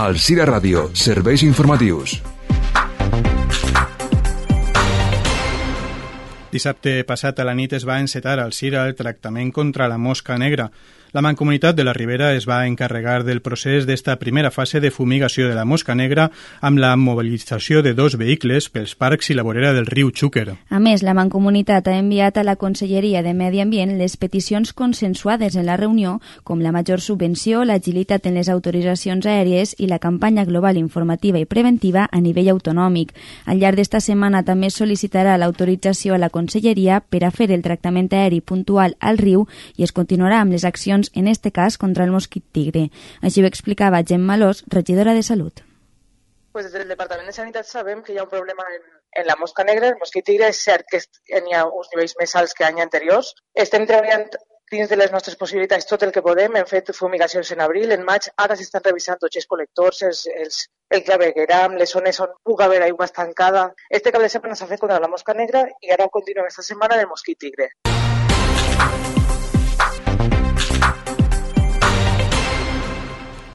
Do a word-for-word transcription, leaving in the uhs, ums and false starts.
Alzira Ràdio, serveis informatius. Dissabte passat a la nit es va encetar al Cira el tractament contra la mosca negra. La Mancomunitat de la Ribera es va encarregar del procés d'esta primera fase de fumigació de la mosca negra amb la mobilització de dos vehicles pels parcs i la vorera del riu Xúquer. A més, la Mancomunitat ha enviat a la Conselleria de Medi Ambient les peticions consensuades en la reunió, com la major subvenció, l'agilitat en les autoritzacions aèries i la campanya global informativa i preventiva a nivell autonòmic. Al llarg d'esta setmana també sol·licitarà l'autorització a la Conselleria per a fer el tractament aeri puntual al riu i es continuarà amb les accions en este cas contra el mosquit tigre. Així ho explicava Gemma Alòs, regidora de Salut. Pues des del Departament de Sanitat sabem que hi ha un problema en, en la mosca negra. El mosquit tigre és cert que hi ha uns nivells més alts que anys anteriors. Estem treballant dins de les nostres possibilitats tot el que podem. Hem fet fumigacions en abril, en maig. Ara s'estan revisant tots els col·lectors, els, els, el clavegueram, les zones on pugui haver aigua estancada. Este cap de setmana s'ha fet contra la mosca negra i ara continuem aquesta setmana del mosquit tigre.